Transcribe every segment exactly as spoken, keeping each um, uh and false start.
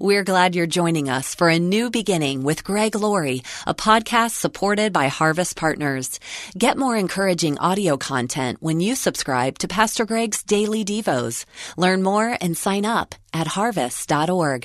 We're glad you're joining us for A New Beginning with Greg Laurie, a podcast supported by Harvest Partners. Get more encouraging audio content when you subscribe to Pastor Greg's Daily Devos. Learn more and sign up at harvest dot org.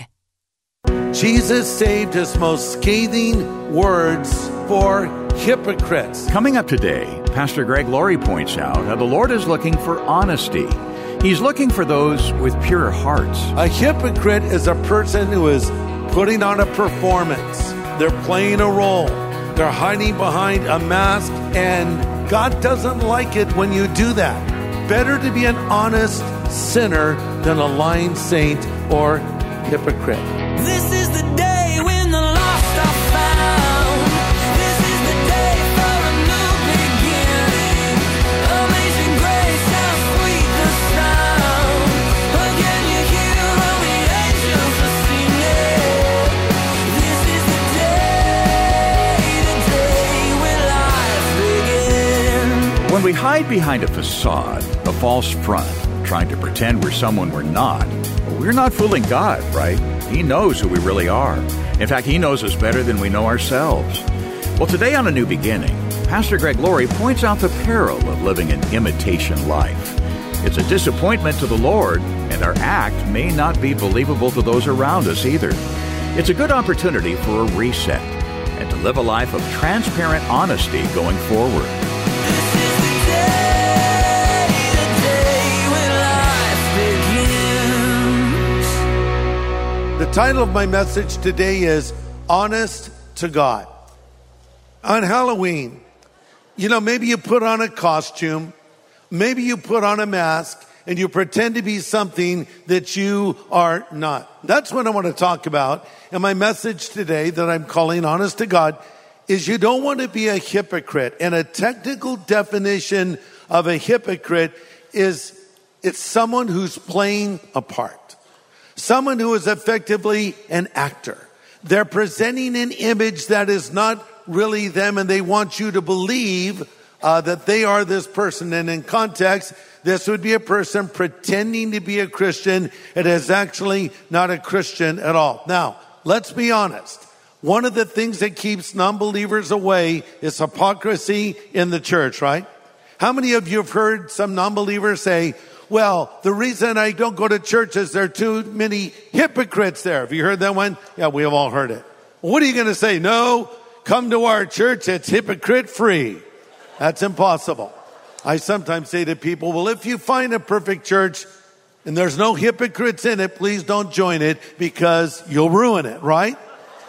Jesus saved his most scathing words for hypocrites. Coming up today, Pastor Greg Laurie points out how the Lord is looking for honesty. He's looking for those with pure hearts. A hypocrite is a person who is putting on a performance. They're playing a role. They're hiding behind a mask, and God doesn't like it when you do that. Better to be an honest sinner than a lying saint or hypocrite. This is the day when the lost are found. This is the day for a new beginning. Amazing grace, how sweet the sound. Again you hear all the angels are singing. This is the day, the day when life begins. When we hide behind a facade, a false front, trying to pretend we're someone we're not, we're not fooling God, right? He knows who we really are. In fact, He knows us better than we know ourselves. Well, today on A New Beginning, Pastor Greg Laurie points out the peril of living an imitation life. It's a disappointment to the Lord, and our act may not be believable to those around us either. It's a good opportunity for a reset and to live a life of transparent honesty going forward. This is the day, the day when life begins. The title of my message today is Honest to God. On Halloween, you know, maybe you put on a costume, maybe you put on a mask, and you pretend to be something that you are not. That's what I want to talk about. And my message today that I'm calling Honest to God is you don't want to be a hypocrite. And a technical definition of a hypocrite is it's someone who's playing a part. Someone who is effectively an actor. They're presenting an image that is not really them, and they want you to believe uh, that they are this person. And in context, this would be a person pretending to be a Christian. It is actually not a Christian at all. Now, let's be honest. One of the things that keeps non-believers away is hypocrisy in the church, right? How many of you have heard some non-believers say, well, the reason I don't go to church is there are too many hypocrites there. Have you heard that one? Yeah, we have all heard it. What are you going to say? No, come to our church. It's hypocrite free. That's impossible. I sometimes say to people, well, if you find a perfect church and there's no hypocrites in it, please don't join it because you'll ruin it, right?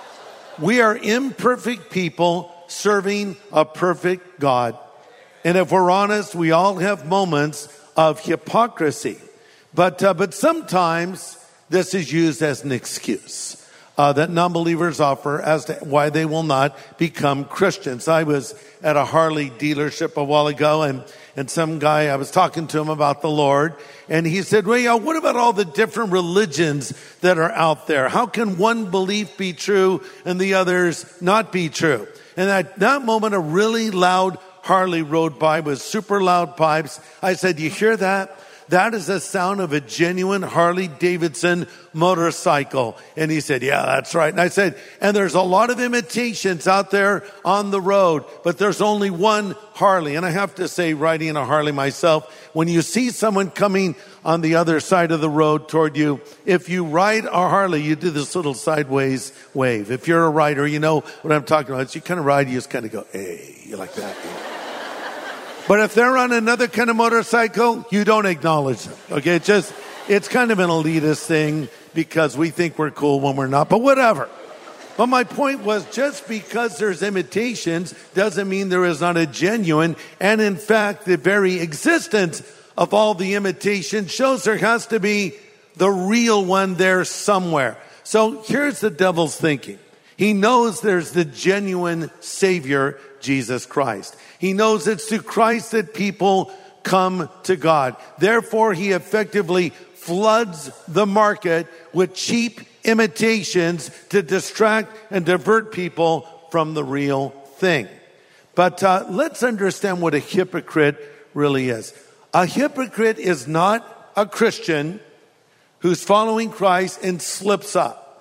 We are imperfect people serving a perfect God. And if we're honest, we all have moments of hypocrisy. But uh, but sometimes this is used as an excuse uh, that non-believers offer as to why they will not become Christians. I was at a Harley dealership a while ago, and, and some guy, I was talking to him about the Lord, and he said, well, yeah, what about all the different religions that are out there? How can one belief be true and the others not be true? And at that moment, a really loud Harley rode by with super loud pipes. I said, you hear that? That is the sound of a genuine Harley Davidson motorcycle. And he said, yeah, that's right. And I said, and there's a lot of imitations out there on the road, but there's only one Harley. And I have to say, riding a Harley myself, when you see someone coming on the other side of the road toward you, if you ride a Harley, you do this little sideways wave. If you're a rider, you know what I'm talking about. It's you kind of ride, you just kind of go, hey, you like that. But if they're on another kind of motorcycle, you don't acknowledge them. Okay, it's just, it's kind of an elitist thing because we think we're cool when we're not, but whatever. But my point was, just because there's imitations doesn't mean there is not a genuine. And in fact, the very existence of all the imitation shows there has to be the real one there somewhere. So here's the devil's thinking. He knows there's the genuine Savior, Jesus Christ. He knows it's through Christ that people come to God. Therefore, he effectively floods the market with cheap imitations to distract and divert people from the real thing. But uh, let's understand what a hypocrite really is. A hypocrite is not a Christian who's following Christ and slips up.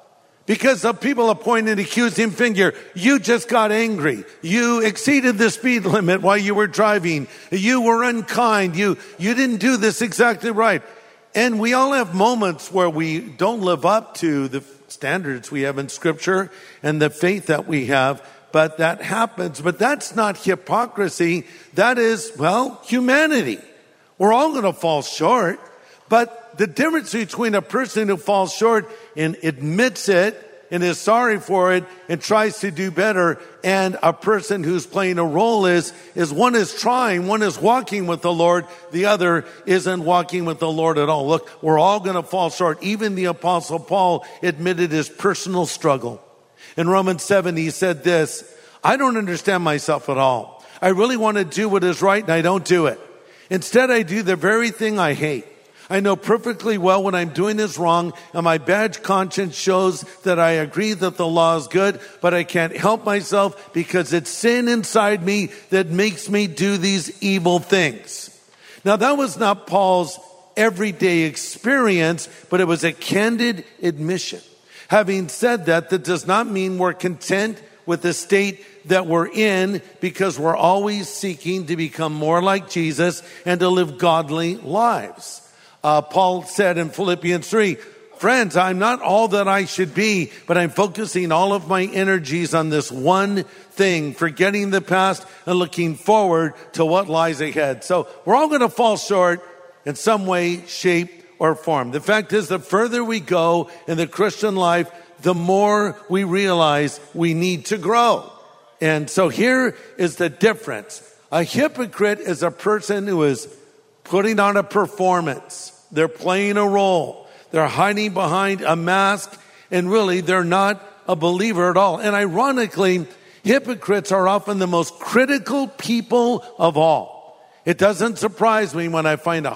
Because the people have pointed an accusing finger. You just got angry. You exceeded the speed limit while you were driving. You were unkind. You, you didn't do this exactly right. And we all have moments where we don't live up to the standards we have in Scripture and the faith that we have. But that happens. But that's not hypocrisy. That is, well, humanity. We're all going to fall short. But the difference between a person who falls short and admits it and is sorry for it and tries to do better and a person who's playing a role is, is one is trying, one is walking with the Lord, the other isn't walking with the Lord at all. Look, we're all going to fall short. Even the Apostle Paul admitted his personal struggle. In Romans seven, he said this, I don't understand myself at all. I really want to do what is right and I don't do it. Instead, I do the very thing I hate. I know perfectly well what I'm doing is wrong, and my bad conscience shows that I agree that the law is good, but I can't help myself because it's sin inside me that makes me do these evil things. Now, that was not Paul's everyday experience, but it was a candid admission. Having said that, that does not mean we're content with the state that we're in, because we're always seeking to become more like Jesus and to live godly lives. Uh, Paul said in Philippians three, friends, I'm not all that I should be, but I'm focusing all of my energies on this one thing, forgetting the past and looking forward to what lies ahead. So we're all going to fall short in some way, shape, or form. The fact is, the further we go in the Christian life, the more we realize we need to grow. And so here is the difference. A hypocrite is a person who is putting on a performance. They're playing a role. They're hiding behind a mask, and really they're not a believer at all. And ironically, hypocrites are often the most critical people of all. It doesn't surprise me when I find a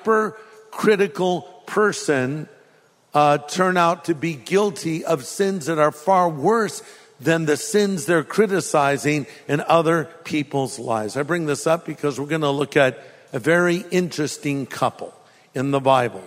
hypercritical person uh, turn out to be guilty of sins that are far worse than the sins they're criticizing in other people's lives. I bring this up because we're going to look at a very interesting couple in the Bible.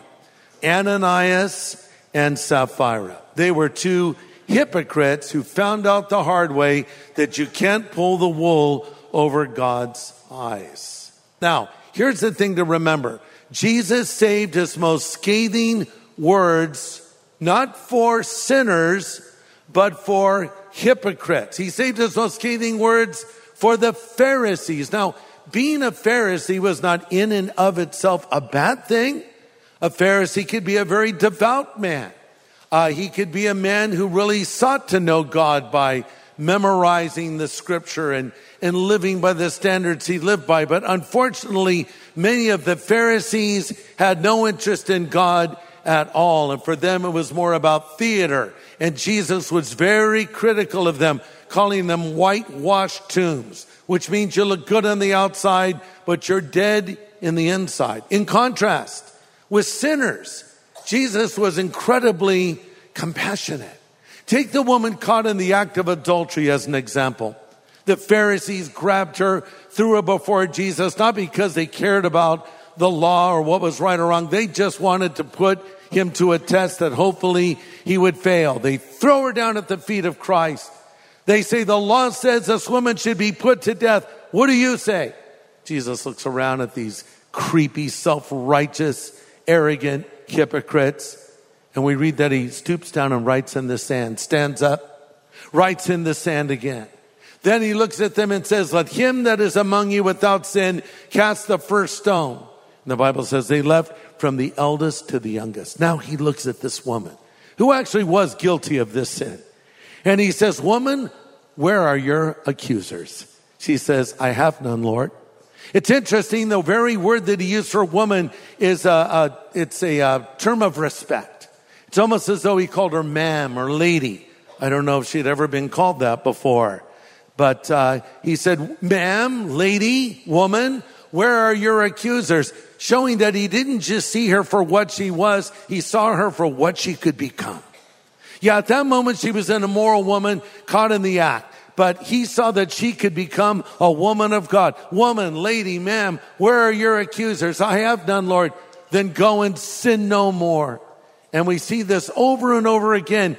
Ananias and Sapphira. They were two hypocrites who found out the hard way that you can't pull the wool over God's eyes. Now, here's the thing to remember. Jesus saved his most scathing words not for sinners, but for hypocrites. He saved his most scathing words for the Pharisees. Now, being a Pharisee was not in and of itself a bad thing. A Pharisee could be a very devout man. Uh, he could be a man who really sought to know God by memorizing the scripture and, and living by the standards he lived by. But unfortunately, many of the Pharisees had no interest in God at all. And for them, it was more about theater. And Jesus was very critical of them, calling them whitewashed tombs, which means you look good on the outside, but you're dead in the inside. In contrast, with sinners, Jesus was incredibly compassionate. Take the woman caught in the act of adultery as an example. The Pharisees grabbed her, threw her before Jesus, not because they cared about the law or what was right or wrong. They just wanted to put him to a test that hopefully he would fail. They throw her down at the feet of Christ. They say, the law says this woman should be put to death. What do you say? Jesus looks around at these creepy, self-righteous, arrogant hypocrites. And we read that he stoops down and writes in the sand, stands up, writes in the sand again. Then he looks at them and says, let him that is among you without sin cast the first stone. And the Bible says they left from the eldest to the youngest. Now he looks at this woman who actually was guilty of this sin. And he says, woman, where are your accusers? She says, I have none, Lord. It's interesting, the very word that he used for woman is a, a it's a, a term of respect. It's almost as though he called her ma'am or lady. I don't know if she'd ever been called that before. But uh, he said, ma'am, lady, woman, where are your accusers? Showing that he didn't just see her for what she was, he saw her for what she could become. Yeah, at that moment, she was an immoral woman caught in the act. But he saw that she could become a woman of God. Woman, lady, ma'am, where are your accusers? I have none, Lord. Then go and sin no more. And we see this over and over again.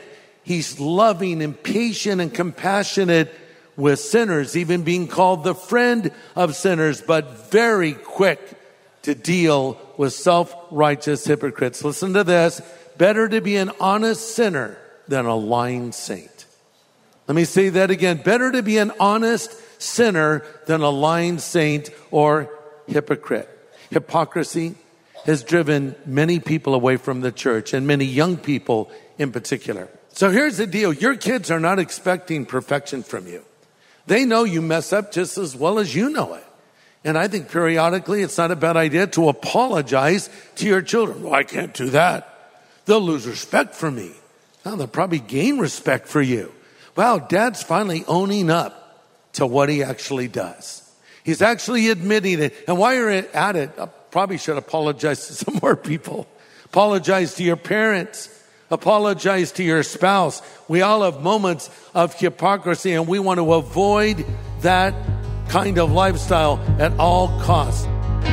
He's loving and patient and compassionate with sinners, even being called the friend of sinners, but very quick to deal with self-righteous hypocrites. Listen to this. Better to be an honest sinner than a lying saint. Let me say that again. Better to be an honest sinner than a lying saint or hypocrite. Hypocrisy has driven many people away from the church, and many young people in particular. So here's the deal. Your kids are not expecting perfection from you. They know you mess up just as well as you know it. And I think periodically it's not a bad idea to apologize to your children. Well, I can't do that. They'll lose respect for me. Well, they'll probably gain respect for you. Wow, Dad's finally owning up to what he actually does. He's actually admitting it. And while you're at it, I probably should apologize to some more people. Apologize to your parents. Apologize to your spouse. We all have moments of hypocrisy, and we want to avoid that kind of lifestyle at all costs.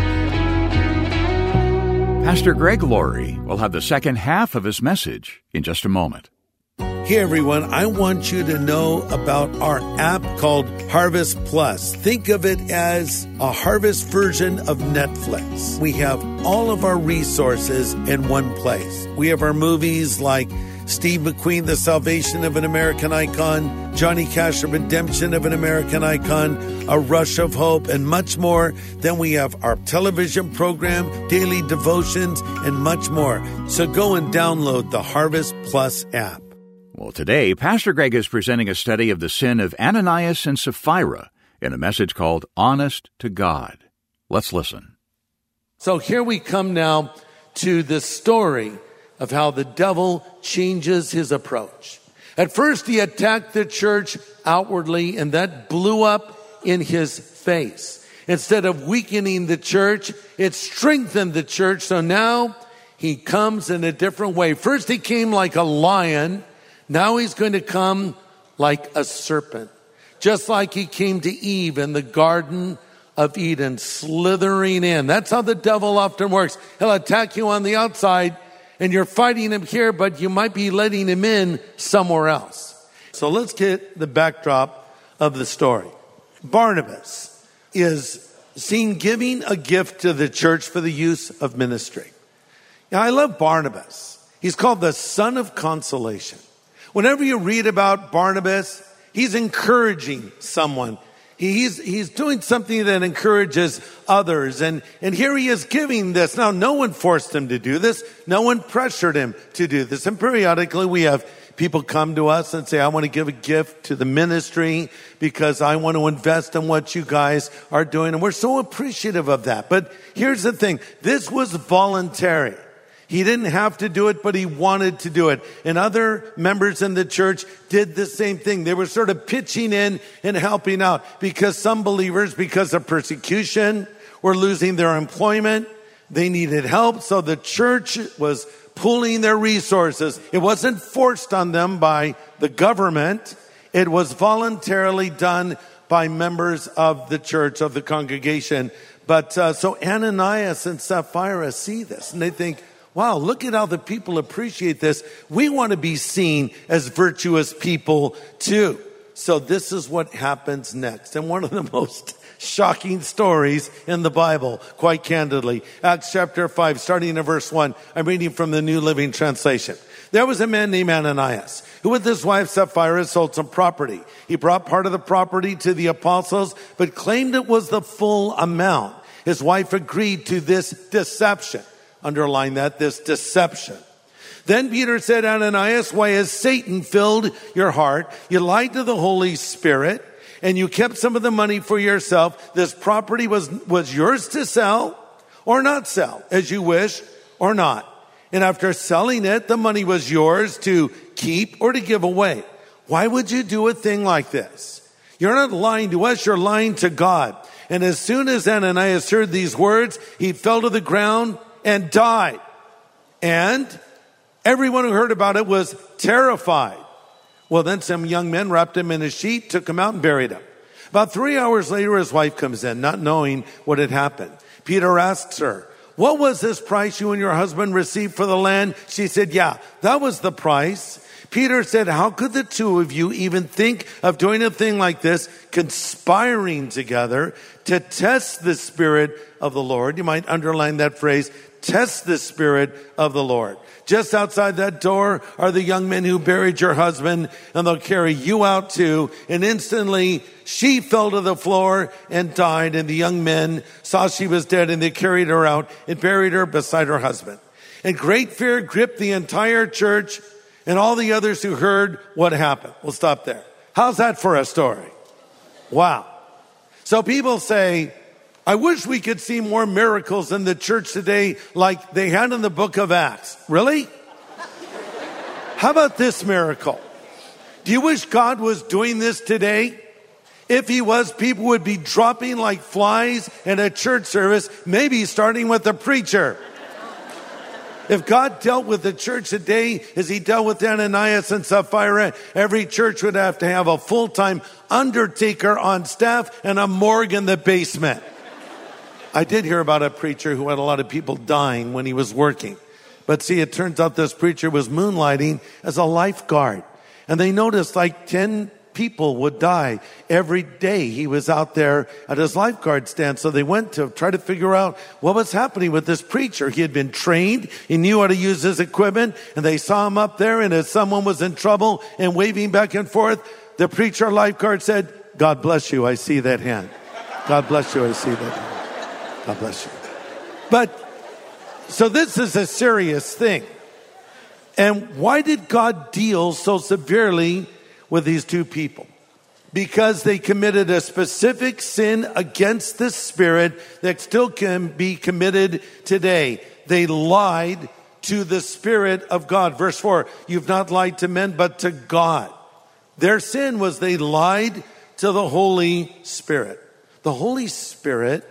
Pastor Greg Laurie will have the second half of his message in just a moment. Hey everyone, I want you to know about our app called Harvest Plus. Think of it as a Harvest version of Netflix. We have all of our resources in one place. We have our movies like Steve McQueen, The Salvation of an American Icon, Johnny Cash, The Redemption of an American Icon, A Rush of Hope, and much more. Then we have our television program, daily devotions, and much more. So go and download the Harvest Plus app. Well, today, Pastor Greg is presenting a study of the sin of Ananias and Sapphira in a message called Honest to God. Let's listen. So here we come now to the story of how the devil changes his approach. At first, he attacked the church outwardly, and that blew up in his face. Instead of weakening the church, it strengthened the church. So now he comes in a different way. First, he came like a lion. Now he's going to come like a serpent, just like he came to Eve in the Garden of Eden, slithering in. That's how the devil often works. He'll attack you on the outside, and you're fighting him here, but you might be letting him in somewhere else. So let's get the backdrop of the story. Barnabas is seen giving a gift to the church for the use of ministry. Now, I love Barnabas. He's called the son of consolation. Whenever you read about Barnabas, he's encouraging someone. He's, he's doing something that encourages others. And, and here he is giving this. Now, no one forced him to do this. No one pressured him to do this. And periodically we have people come to us and say, I want to give a gift to the ministry because I want to invest in what you guys are doing. And we're so appreciative of that. But here's the thing. This was voluntary. He didn't have to do it, but he wanted to do it. And other members in the church did the same thing. They were sort of pitching in and helping out because some believers, because of persecution, were losing their employment. They needed help. So the church was pooling their resources. It wasn't forced on them by the government. It was voluntarily done by members of the church, of the congregation. But uh, so Ananias and Sapphira see this and they think, wow, look at how the people appreciate this. We want to be seen as virtuous people too. So this is what happens next. And one of the most shocking stories in the Bible, quite candidly. Acts chapter five, starting in verse one. I'm reading from the New Living Translation. There was a man named Ananias who with his wife Sapphira sold some property. He brought part of the property to the apostles, but claimed it was the full amount. His wife agreed to this deception. Underline that, this deception. Then Peter said, Ananias, why has Satan filled your heart? You lied to the Holy Spirit and you kept some of the money for yourself. This property was, was yours to sell or not sell, as you wish or not. And after selling it, the money was yours to keep or to give away. Why would you do a thing like this? You're not lying to us, you're lying to God. And as soon as Ananias heard these words, he fell to the ground and died. And everyone who heard about it was terrified. Well, then some young men wrapped him in a sheet, took him out and buried him. About three hours later, his wife comes in, not knowing what had happened. Peter asks her, what was this price you and your husband received for the land? She said, yeah, that was the price. Peter said, how could the two of you even think of doing a thing like this, conspiring together to test the Spirit of the Lord? You might underline that phrase, test the Spirit of the Lord. Just outside that door are the young men who buried your husband, and they'll carry you out too. And instantly she fell to the floor and died, and the young men saw she was dead, and they carried her out and buried her beside her husband. And great fear gripped the entire church and all the others who heard what happened. We'll stop there. How's that for a story? Wow. So people say, I wish we could see more miracles in the church today like they had in the book of Acts. Really? How about this miracle? Do you wish God was doing this today? If he was, people would be dropping like flies in a church service, maybe starting with the preacher. If God dealt with the church today as he dealt with Ananias and Sapphira, every church would have to have a full-time undertaker on staff and a morgue in the basement. I did hear about a preacher who had a lot of people dying when he was working. But see, it turns out this preacher was moonlighting as a lifeguard. And they noticed like ten people would die every day he was out there at his lifeguard stand. So they went to try to figure out what was happening with this preacher. He had been trained. He knew how to use his equipment. And they saw him up there. And if someone was in trouble and waving back and forth, the preacher lifeguard said, God bless you. I see that hand. God bless you. I see that hand. God bless you. But, so this is a serious thing. And why did God deal so severely with these two people? Because they committed a specific sin against the Spirit that still can be committed today. They lied to the Spirit of God. Verse four, you've not lied to men, but to God. Their sin was they lied to the Holy Spirit. The Holy Spirit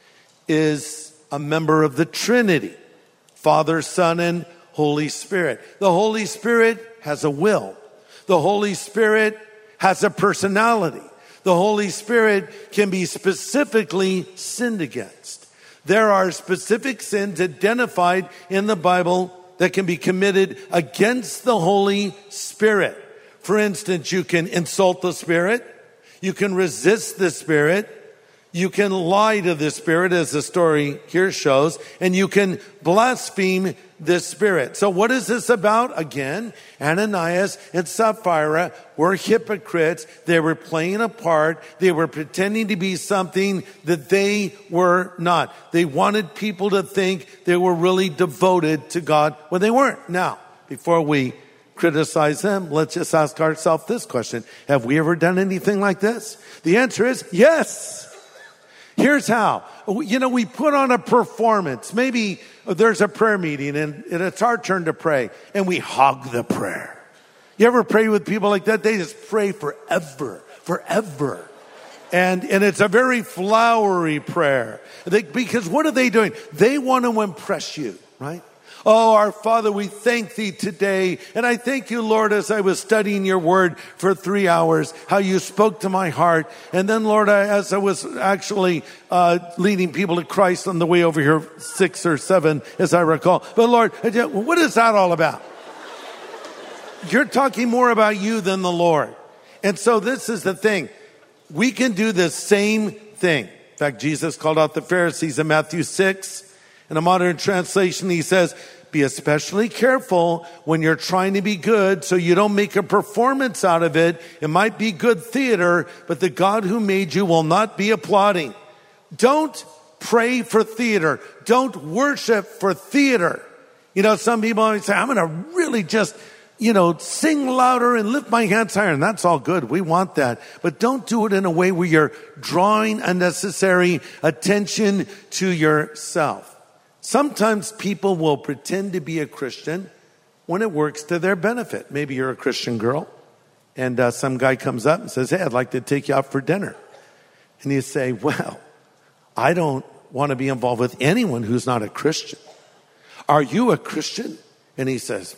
is a member of the Trinity, Father, Son, and Holy Spirit. The Holy Spirit has a will. The Holy Spirit has a personality. The Holy Spirit can be specifically sinned against. There are specific sins identified in the Bible that can be committed against the Holy Spirit. For instance, you can insult the Spirit. You can resist the Spirit. You can lie to the Spirit, as the story here shows, and you can blaspheme the Spirit. So what is this about? Again, Ananias and Sapphira were hypocrites. They were playing a part. They were pretending to be something that they were not. They wanted people to think they were really devoted to God when they weren't. Now, before we criticize them, let's just ask ourselves this question. Have we ever done anything like this? The answer is yes. Here's how. You know, we put on a performance. Maybe there's a prayer meeting and it's our turn to pray and we hog the prayer. You ever pray with people like that? They just pray forever, forever. And, and it's a very flowery prayer. They, because what are they doing? They want to impress you, right? Oh, our Father, we thank thee today. And I thank you, Lord, as I was studying your word for three hours, how you spoke to my heart. And then, Lord, I, as I was actually uh, leading people to Christ on the way over here, six or seven, as I recall. But Lord, what is that all about? You're talking more about you than the Lord. And so this is the thing. We can do the same thing. In fact, Jesus called out the Pharisees in Matthew six. In a modern translation, he says, be especially careful when you're trying to be good so you don't make a performance out of it. It might be good theater, but the God who made you will not be applauding. Don't pray for theater. Don't worship for theater. You know, some people always say, I'm going to really just, you know, sing louder and lift my hands higher. And that's all good. We want that. But don't do it in a way where you're drawing unnecessary attention to yourself. Sometimes people will pretend to be a Christian when it works to their benefit. Maybe you're a Christian girl and uh, some guy comes up and says, hey, I'd like to take you out for dinner. And you say, well, I don't want to be involved with anyone who's not a Christian. Are you a Christian? And he says,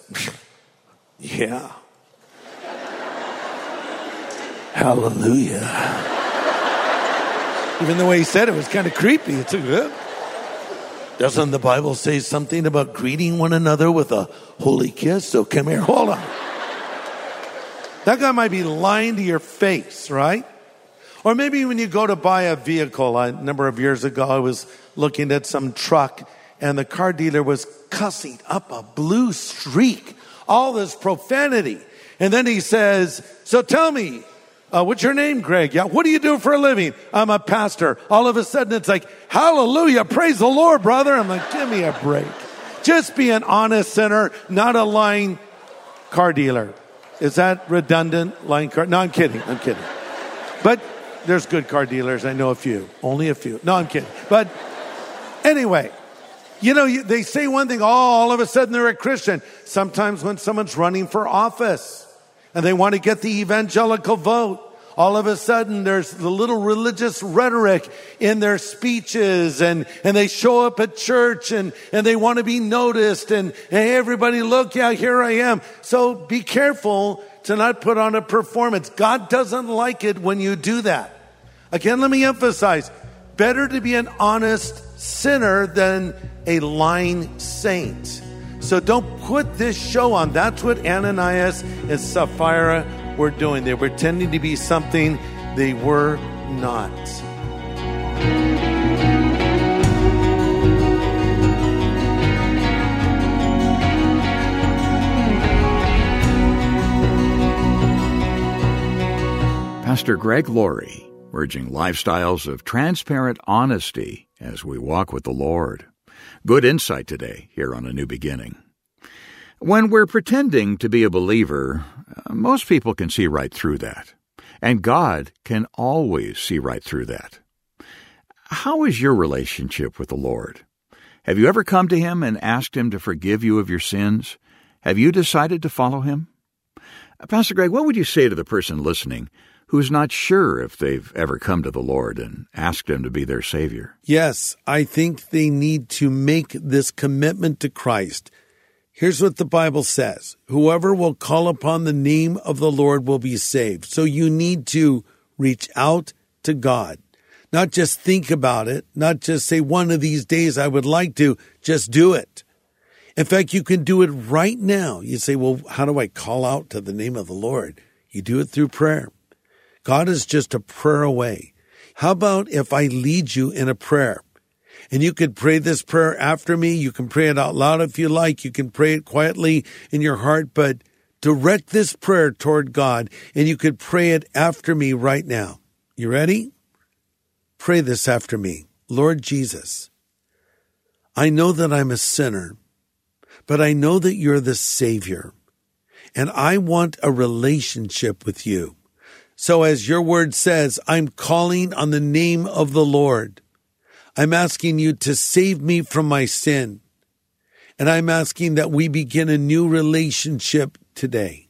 yeah. Hallelujah. Even the way he said it was kind of creepy. It's a good. Doesn't the Bible say something about greeting one another with a holy kiss? So come here, hold on. That guy might be lying to your face, right? Or maybe when you go to buy a vehicle. A number of years ago, I was looking at some truck, and the car dealer was cussing up a blue streak, all this profanity. And then he says, so tell me, uh, what's your name, Greg? Yeah, what do you do for a living? I'm a pastor. All of a sudden, it's like, hallelujah, praise the Lord, brother. I'm like, give me a break. Just be an honest sinner, not a lying car dealer. Is that redundant? Lying car? No, I'm kidding. I'm kidding. But there's good car dealers. I know a few. Only a few. No, I'm kidding. But anyway, you know, you, they say one thing, oh, all of a sudden they're a Christian. Sometimes when someone's running for office and they want to get the evangelical vote, all of a sudden there's the little religious rhetoric in their speeches, and, and they show up at church and, and they want to be noticed, and hey, everybody look, yeah, here I am. So be careful to not put on a performance. God doesn't like it when you do that. Again, let me emphasize, better to be an honest sinner than a lying saint. So don't put this show on. That's what Ananias and Sapphira were doing. They were pretending to be something they were not. Pastor Greg Laurie, urging lifestyles of transparent honesty as we walk with the Lord. Good insight today here on A New Beginning. When we're pretending to be a believer, most people can see right through that. And God can always see right through that. How is your relationship with the Lord? Have you ever come to Him and asked Him to forgive you of your sins? Have you decided to follow Him? Pastor Greg, what would you say to the person listening who's not sure if they've ever come to the Lord and asked Him to be their Savior? Yes, I think they need to make this commitment to Christ. Here's what the Bible says. Whoever will call upon the name of the Lord will be saved. So you need to reach out to God. Not just think about it. Not just say one of these days I would like to. Just do it. In fact, you can do it right now. You say, well, how do I call out to the name of the Lord? You do it through prayer. God is just a prayer away. How about if I lead you in a prayer? And you could pray this prayer after me. You can pray it out loud if you like. You can pray it quietly in your heart, but direct this prayer toward God, and you could pray it after me right now. You ready? Pray this after me. Lord Jesus, I know that I'm a sinner, but I know that you're the Savior, and I want a relationship with you. So as your word says, I'm calling on the name of the Lord. I'm asking you to save me from my sin. And I'm asking that we begin a new relationship today.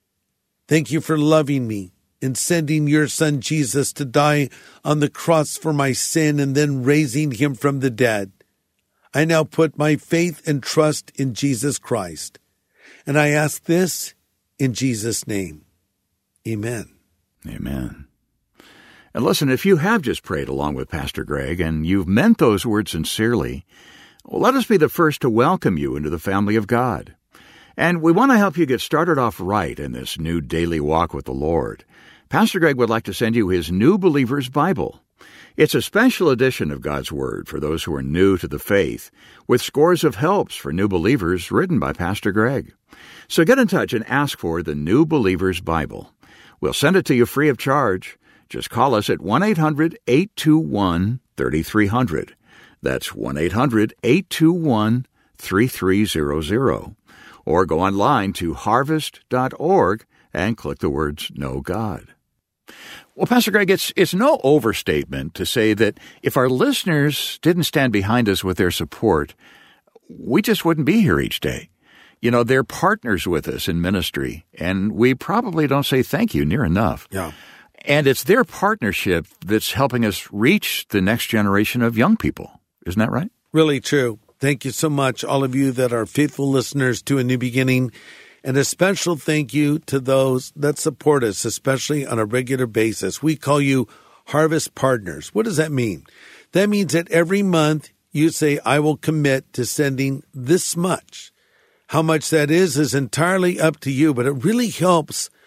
Thank you for loving me and sending your son Jesus to die on the cross for my sin and then raising him from the dead. I now put my faith and trust in Jesus Christ. And I ask this in Jesus' name. Amen. Amen. And listen, if you have just prayed along with Pastor Greg and you've meant those words sincerely, well, let us be the first to welcome you into the family of God. And we want to help you get started off right in this new daily walk with the Lord. Pastor Greg would like to send you his New Believer's Bible. It's a special edition of God's Word for those who are new to the faith, with scores of helps for new believers written by Pastor Greg. So get in touch and ask for the New Believer's Bible. We'll send it to you free of charge. Just call us at one eight hundred eight two one three three zero zero. That's one eight hundred eight two one three three zero zero. Or go online to harvest dot org and click the words Know God. Well, Pastor Greg, it's, it's no overstatement to say that if our listeners didn't stand behind us with their support, we just wouldn't be here each day. You know, they're partners with us in ministry, and we probably don't say thank you near enough. Yeah. And it's their partnership that's helping us reach the next generation of young people. Isn't that right? Really true. Thank you so much, all of you that are faithful listeners to A New Beginning. And a special thank you to those that support us, especially on a regular basis. We call you Harvest Partners. What does that mean? That means that every month you say, I will commit to sending this much. How much that is is entirely up to you, but it really helps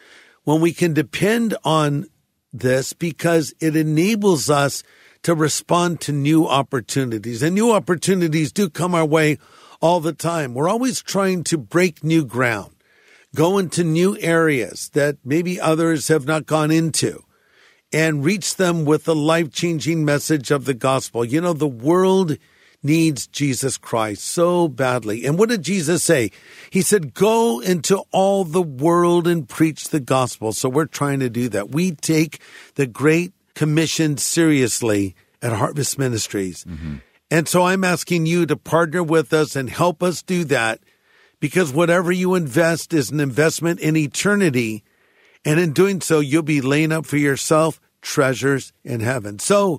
when we can depend on this because it enables us to respond to new opportunities. And new opportunities do come our way all the time. We're always trying to break new ground, go into new areas that maybe others have not gone into, and reach them with the life-changing message of the gospel. You know, the world needs Jesus Christ so badly. And what did Jesus say? He said, go into all the world and preach the gospel. So we're trying to do that. We take the Great Commission seriously at Harvest Ministries. Mm-hmm. And so I'm asking you to partner with us and help us do that, because whatever you invest is an investment in eternity. And in doing so, you'll be laying up for yourself treasures in heaven. So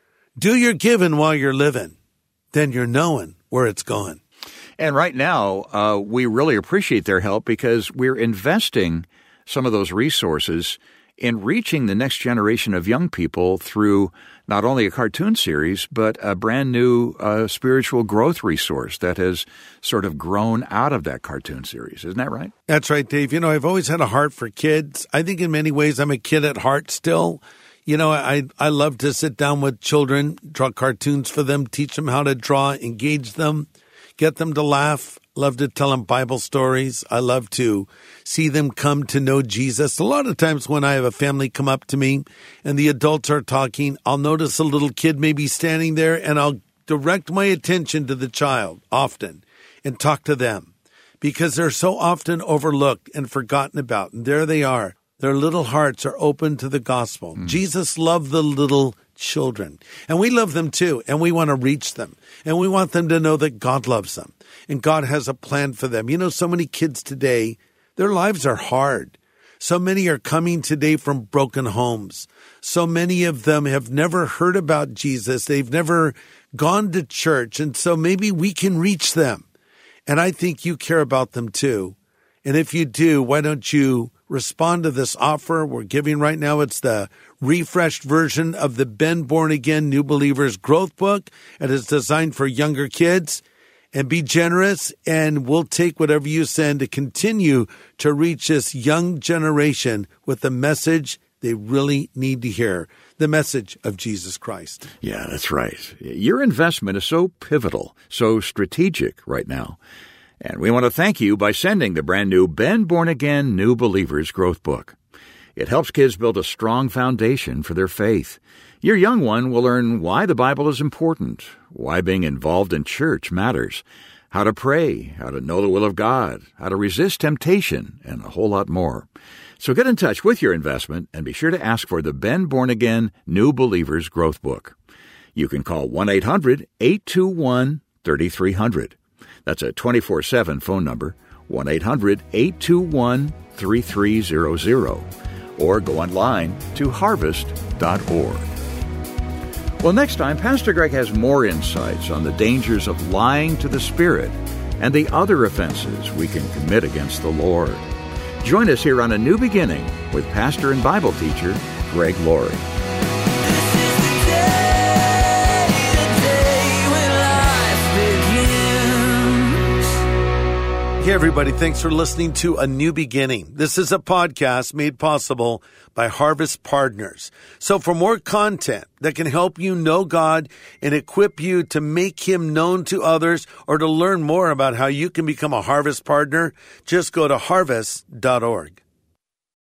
do your giving while you're living. Then you're knowing where it's going. And right now, uh, we really appreciate their help because we're investing some of those resources in reaching the next generation of young people through not only a cartoon series, but a brand new uh, spiritual growth resource that has sort of grown out of that cartoon series. Isn't that right? That's right, Dave. You know, I've always had a heart for kids. I think in many ways I'm a kid at heart still. You know, I I love to sit down with children, draw cartoons for them, teach them how to draw, engage them, get them to laugh. Love to tell them Bible stories. I love to see them come to know Jesus. A lot of times when I have a family come up to me and the adults are talking, I'll notice a little kid maybe standing there and I'll direct my attention to the child often and talk to them because they're so often overlooked and forgotten about. And there they are. Their little hearts are open to the gospel. Mm. Jesus loved the little children, and we love them too, and we want to reach them, and we want them to know that God loves them, and God has a plan for them. You know, so many kids today, their lives are hard. So many are coming today from broken homes. So many of them have never heard about Jesus. They've never gone to church, and so maybe we can reach them. And I think you care about them too. And if you do, why don't you respond to this offer we're giving right now? It's the refreshed version of the Ben Born Again New Believers Growth Book. It is designed for younger kids. And be generous, and we'll take whatever you send to continue to reach this young generation with the message they really need to hear, the message of Jesus Christ. Yeah, that's right. Your investment is so pivotal, so strategic right now. And we want to thank you by sending the brand new Ben Born Again New Believers Growth Book. It helps kids build a strong foundation for their faith. Your young one will learn why the Bible is important, why being involved in church matters, how to pray, how to know the will of God, how to resist temptation, and a whole lot more. So get in touch with your investment and be sure to ask for the Ben Born Again New Believers Growth Book. You can call one eight hundred eight two one three three zero zero. That's a twenty-four seven phone number, one eight hundred eight two one three three zero zero. Or go online to harvest dot org. Well, next time, Pastor Greg has more insights on the dangers of lying to the Spirit and the other offenses we can commit against the Lord. Join us here on A New Beginning with pastor and Bible teacher Greg Laurie. Hey, everybody. Thanks for listening to A New Beginning. This is a podcast made possible by Harvest Partners. So for more content that can help you know God and equip you to make Him known to others, or to learn more about how you can become a Harvest Partner, just go to harvest dot org.